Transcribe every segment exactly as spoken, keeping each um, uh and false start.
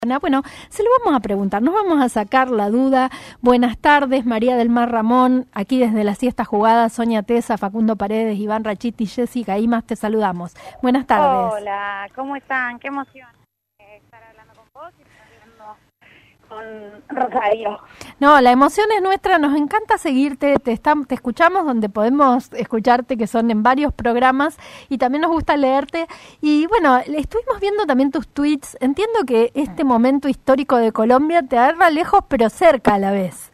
Bueno, se lo vamos a preguntar, nos vamos a sacar la duda. Buenas tardes, María del Mar Ramón, aquí desde la siesta jugada, Sonia Tesa, Facundo Paredes, Iván Rachiti, Jessica Imas, te saludamos. Buenas tardes. Hola, ¿cómo están? Qué emoción estar hablando con vos y estar hablando con Rosario. No, la emoción es nuestra, nos encanta seguirte, te, estamos, te escuchamos donde podemos escucharte, que son en varios programas, y también nos gusta leerte. Y bueno, estuvimos viendo también tus tweets. Entiendo que este momento histórico de Colombia te agarra lejos pero cerca a la vez.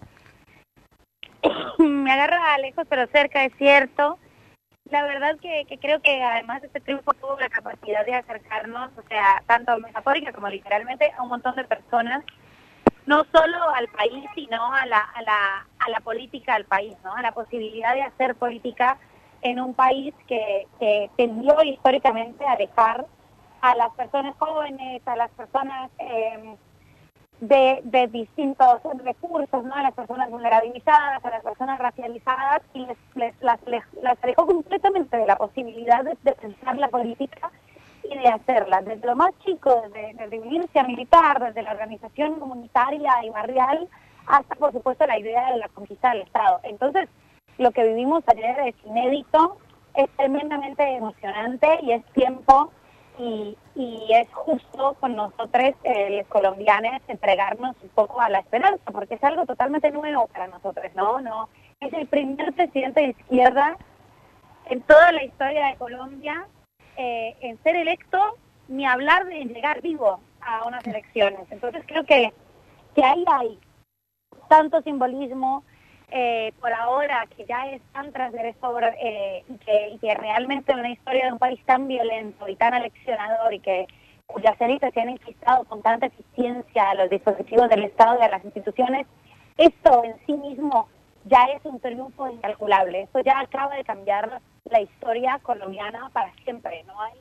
Me agarra lejos pero cerca, es cierto. La verdad que, que creo que además este triunfo tuvo la capacidad de acercarnos, o sea, tanto metafórica como literalmente, a un montón de personas, no solo al país, sino a la, a la, a la política del país, ¿no? A la posibilidad de hacer política en un país que, que tendió históricamente a dejar a las personas jóvenes, a las personas eh, de, de distintos recursos, ¿no? A las personas vulnerabilizadas, a las personas racializadas, y les, les, las, les, las alejó completamente de la posibilidad de, de pensar la política y de hacerla, desde lo más chico, desde, desde milicia militar, desde la organización comunitaria y barrial, hasta por supuesto la idea de la conquista del Estado. Entonces, lo que vivimos ayer es inédito, es tremendamente emocionante y es tiempo y, y es justo con nosotros, eh, los colombianos, entregarnos un poco a la esperanza, porque es algo totalmente nuevo para nosotros, ¿no? no Es el primer presidente de izquierda en toda la historia de Colombia Eh, en ser electo, ni hablar de llegar vivo a unas elecciones. Entonces creo que, que ahí hay tanto simbolismo eh, por ahora, que ya es tan transgresor eh, y, que, y que realmente una historia de un país tan violento y tan aleccionador y que cuyas élites se han enquistado con tanta eficiencia a los dispositivos del Estado y a las instituciones, esto en sí mismo ya es un triunfo incalculable. Esto ya acaba de cambiar la historia colombiana para siempre, ¿no hay?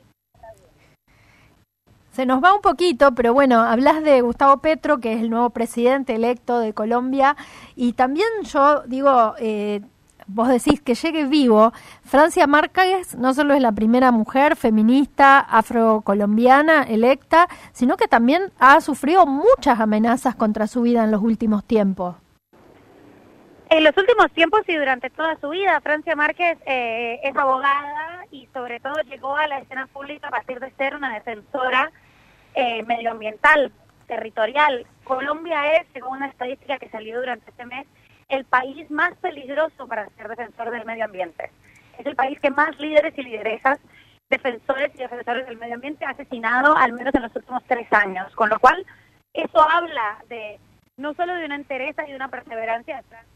Se nos va un poquito, pero bueno, hablas de Gustavo Petro, que es el nuevo presidente electo de Colombia, y también yo digo, eh, vos decís que llegue vivo. Francia Márquez no solo es la primera mujer feminista afrocolombiana electa, sino que también ha sufrido muchas amenazas contra su vida en los últimos tiempos. En los últimos tiempos y durante toda su vida, Francia Márquez eh, es abogada y sobre todo llegó a la escena pública a partir de ser una defensora eh, medioambiental, territorial. Colombia es, según una estadística que salió durante este mes, el país más peligroso para ser defensor del medio ambiente. Es el país que más líderes y lideresas, defensores y defensores del medio ambiente ha asesinado, al menos en los últimos tres años. Con lo cual, eso habla de no solo de una entereza y de una perseverancia de Francia,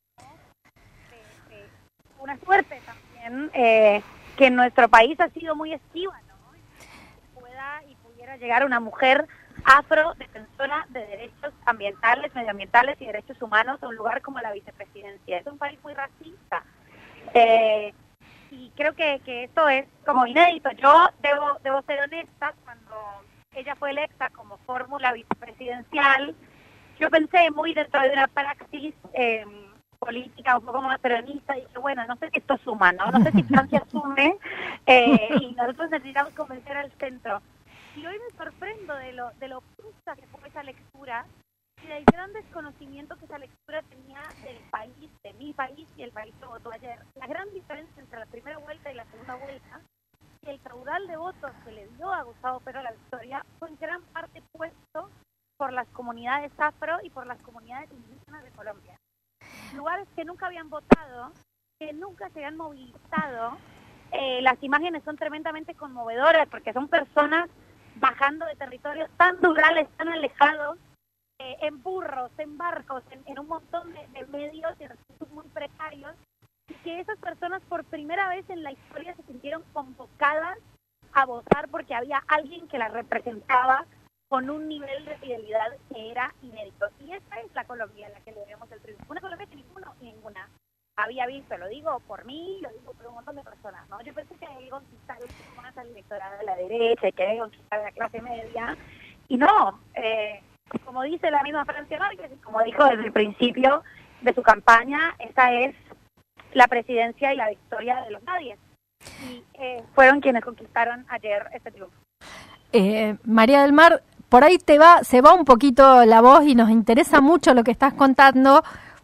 una suerte también eh, que en nuestro país ha sido muy esquiva, ¿no? Y pueda y pudiera llegar una mujer afro defensora de derechos ambientales, medioambientales y derechos humanos a un lugar como la vicepresidencia. Es un país muy racista eh, y creo que, que esto es como inédito. Yo debo debo ser honesta, cuando ella fue electa como fórmula vicepresidencial, yo pensé muy dentro de una praxis eh, política un poco más peronista y dije, bueno, no sé si esto suma, ¿no? No sé si Francia sume eh, y nosotros necesitamos convencer al centro. Y hoy me sorprendo de lo de lo justa que fue esa lectura y del gran desconocimiento que esa lectura tenía del país, de mi país y el país que votó ayer. La gran diferencia entre la primera vuelta y la segunda vuelta, que el caudal de votos que le dio a Gustavo Petro la victoria fue en gran parte puesto por las comunidades afro y por las comunidades indígenas de Colombia. Lugares que nunca habían votado, que nunca se habían movilizado. Eh, las imágenes son tremendamente conmovedoras porque son personas bajando de territorios tan rurales, tan alejados, eh, en burros, en barcos, en, en un montón de, de medios y recursos muy precarios, y que esas personas por primera vez en la historia se sintieron convocadas a votar porque había alguien que las representaba con un nivel de fidelidad que era inédito. Y esa es la Colombia en la que le debemos el triunfo. Una Colombia que ninguno y ninguna había visto, lo digo por mí, lo digo por un montón de personas, ¿no? Yo pensé que había que conquistar un poco más al electorado de la derecha, que había que conquistar a la clase media, y no, eh, como dice la misma Francia Márquez, como dijo desde el principio de su campaña, esa es la presidencia y la victoria de los nadies. Y eh, fueron quienes conquistaron ayer este triunfo. Eh, María del Mar, por ahí te va, se va un poquito la voz y nos interesa mucho lo que estás contando.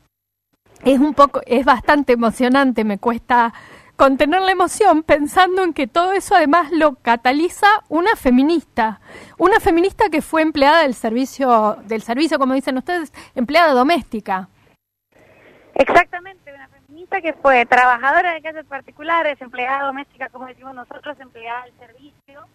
Es un poco, es bastante emocionante, me cuesta contener la emoción pensando en que todo eso además lo cataliza una feminista, una feminista que fue empleada del servicio, del servicio, como dicen ustedes, empleada doméstica. Exactamente, una feminista que fue trabajadora de casas particulares, empleada doméstica, como decimos nosotros, empleada del servicio,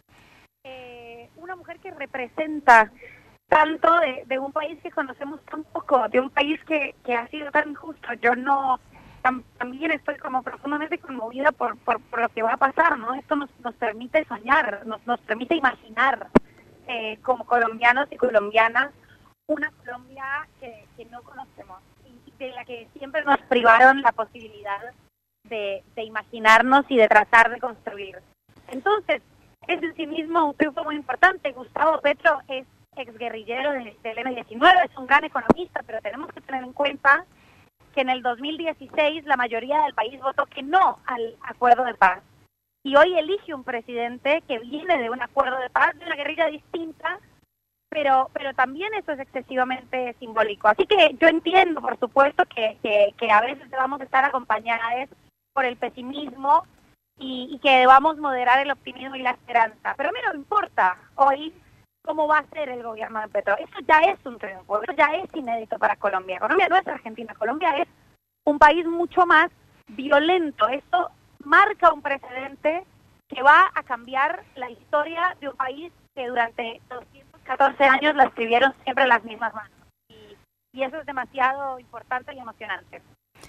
eh, una mujer que representa tanto de, de un país que conocemos tan poco, de un país que, que ha sido tan injusto. Yo no... También estoy como profundamente conmovida por, por, por lo que va a pasar, ¿no? Esto nos, nos permite soñar, nos, nos permite imaginar eh, como colombianos y colombianas una Colombia que, que no conocemos y de la que siempre nos privaron la posibilidad de, de imaginarnos y de tratar de construir. Entonces, es en sí mismo un triunfo muy importante. Gustavo Petro es exguerrillero del, del eme diecinueve, es un gran economista, pero tenemos que tener en cuenta que en el dos mil dieciséis la mayoría del país votó que no al acuerdo de paz. Y hoy elige un presidente que viene de un acuerdo de paz, de una guerrilla distinta, pero pero también eso es excesivamente simbólico. Así que yo entiendo, por supuesto, que, que, que a veces debamos estar acompañadas por el pesimismo y, y que debamos moderar el optimismo y la esperanza. Pero a mí no me importa hoy cómo va a ser el gobierno de Petro. Eso ya es un triunfo, eso ya es inédito para Colombia. Colombia no es Argentina, Colombia es un país mucho más violento. Esto marca un precedente que va a cambiar la historia de un país que durante doscientos catorce años la escribieron siempre las mismas manos. Y, y eso es demasiado importante y emocionante.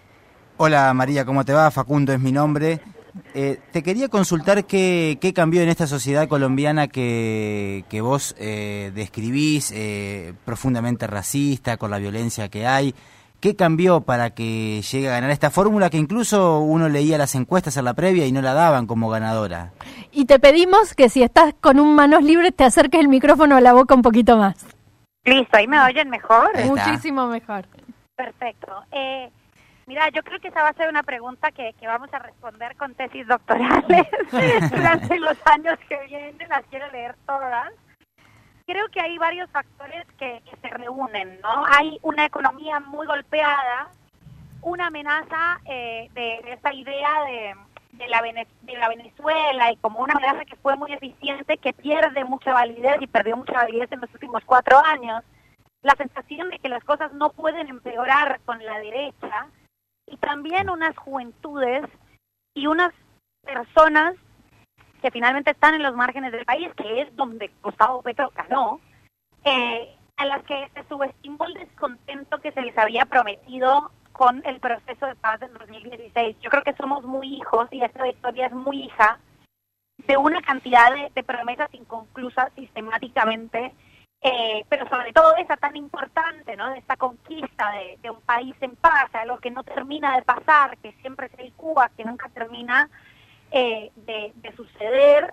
Hola María, ¿cómo te va? Facundo es mi nombre. Eh, te quería consultar qué, qué cambió en esta sociedad colombiana que, que vos eh, describís, eh, profundamente racista, con la violencia que hay. ¿Qué cambió para que llegue a ganar esta fórmula que incluso uno leía las encuestas en la previa y no la daban como ganadora? Y te pedimos que si estás con un manos libres te acerques el micrófono a la boca un poquito más. Listo, ¿ahí me oyen mejor? Muchísimo mejor. Perfecto. Eh, Mira, yo creo que esa va a ser una pregunta que, que vamos a responder con tesis doctorales durante los años que vienen, las quiero leer todas. Creo que hay varios factores que, que se reúnen, ¿no? Hay una economía muy golpeada, una amenaza eh, de, de esta idea de, de, la Vene- de la Venezuela y como una amenaza que fue muy eficiente, que pierde mucha validez y perdió mucha validez en los últimos cuatro años. La sensación de que las cosas no pueden empeorar con la derecha. Y también unas juventudes y unas personas que finalmente están en los márgenes del país, que es donde Gustavo Petro ganó, eh, a las que se subestimó el descontento que se les había prometido con el proceso de paz del dos mil dieciséis. Yo creo que somos muy hijos, y esta historia es muy hija, de una cantidad de, de promesas inconclusas sistemáticamente, Eh, pero sobre todo esa tan importante, ¿no? De esta conquista de, de un país en paz, algo que no termina de pasar, que siempre se licúa, que nunca termina eh, de, de suceder,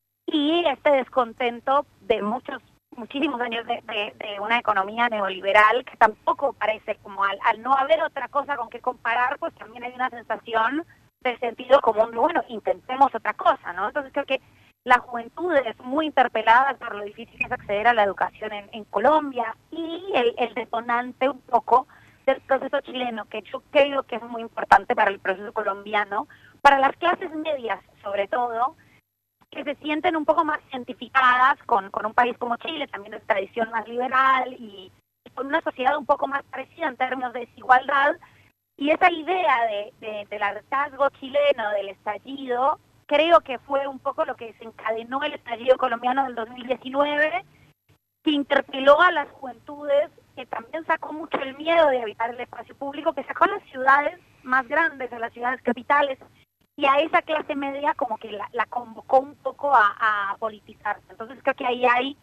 y este descontento de muchos, muchísimos años de, de, de una economía neoliberal que tampoco parece, como al, al no haber otra cosa con que comparar, pues también hay una sensación de sentido común de, bueno, intentemos otra cosa, ¿no? Entonces creo que la juventud es muy interpelada por lo difícil que es acceder a la educación en, en Colombia, y el, el detonante un poco del proceso chileno, que yo creo que es muy importante para el proceso colombiano, para las clases medias sobre todo, que se sienten un poco más identificadas con, con un país como Chile, también de tradición más liberal y, y con una sociedad un poco más parecida en términos de desigualdad, y esa idea de, de, del hartazgo chileno, del estallido, creo que fue un poco lo que desencadenó el estallido colombiano del dos mil diecinueve, que interpeló a las juventudes, que también sacó mucho el miedo de habitar el espacio público, que sacó a las ciudades más grandes, a las ciudades capitales, y a esa clase media como que la, la convocó un poco a, a politizarse. Entonces creo que ahí hay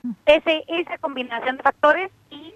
ese esa combinación de factores y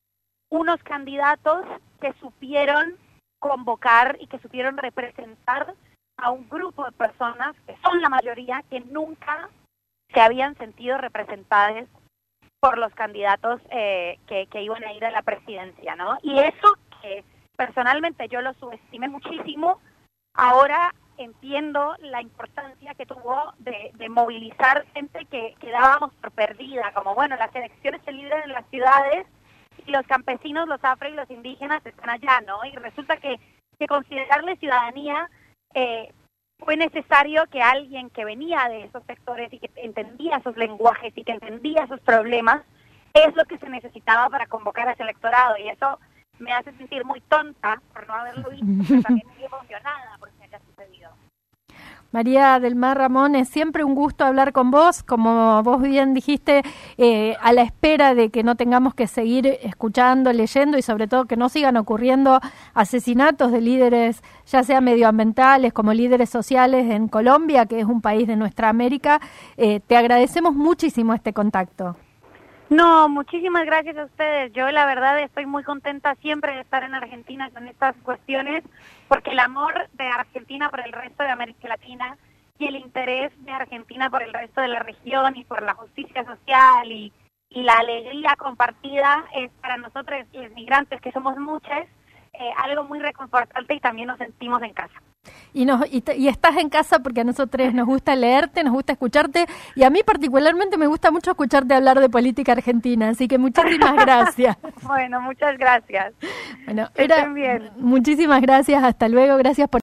unos candidatos que supieron convocar y que supieron representar a un grupo de personas, que son la mayoría, que nunca se habían sentido representadas por los candidatos eh, que, que iban a ir a la presidencia, ¿no? Y eso que personalmente yo lo subestimé muchísimo, ahora entiendo la importancia que tuvo de, de movilizar gente que, que dábamos por perdida, como bueno, las elecciones se libran en las ciudades y los campesinos, los afro y los indígenas están allá, ¿no? Y resulta que, que considerarle ciudadanía eh, fue necesario que alguien que venía de esos sectores y que entendía sus lenguajes y que entendía sus problemas, es lo que se necesitaba para convocar a ese electorado, y eso me hace sentir muy tonta por no haberlo visto, pero también muy emocionada por que haya sucedido. María del Mar Ramón, es siempre un gusto hablar con vos, como vos bien dijiste, eh, a la espera de que no tengamos que seguir escuchando, leyendo y sobre todo que no sigan ocurriendo asesinatos de líderes, ya sea medioambientales como líderes sociales en Colombia, que es un país de nuestra América. Eh, te agradecemos muchísimo este contacto. No, muchísimas gracias a ustedes. Yo la verdad estoy muy contenta siempre de estar en Argentina con estas cuestiones, porque el amor de Argentina por el resto de América Latina y el interés de Argentina por el resto de la región y por la justicia social y, y la alegría compartida es para nosotros los migrantes, que somos muchos, eh, algo muy reconfortante, y también nos sentimos en casa. Y, nos, y, te, y estás en casa porque a nosotros nos gusta leerte, nos gusta escucharte, y a mí particularmente me gusta mucho escucharte hablar de política argentina, así que muchísimas gracias. Bueno, muchas gracias. Bueno, era, bien. Muchísimas gracias, hasta luego, gracias por